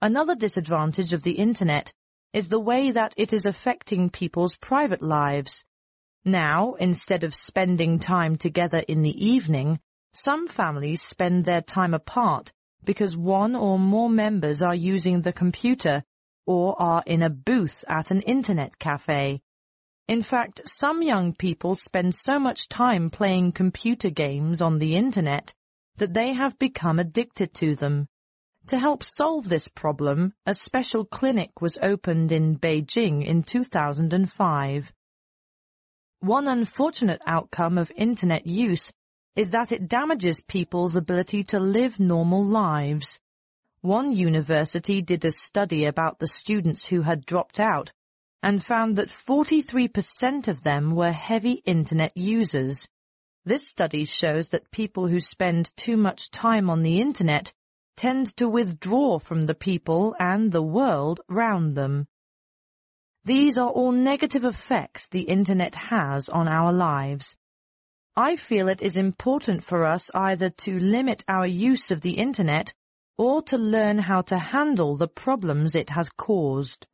Another disadvantage of the Internet is the way that it is affecting people's private lives. Now, instead of spending time together in the evening, some families spend their time apart because one or more members are using the computer or are in a booth at an Internet cafe. In fact, some young people spend so much time playing computer games on the Internet that they have become addicted to them. To help solve this problem, a special clinic was opened in Beijing in 2005. One unfortunate outcome of Internet use is that it damages people's ability to live normal lives. One university did a study about the students who had dropped out and found that 43% of them were heavy Internet users. This study shows that people who spend too much time on the Internet tend to withdraw from the people and the world round them. These are all negative effects the Internet has on our lives. I feel it is important for us either to limit our use of the Internet or to learn how to handle the problems it has caused.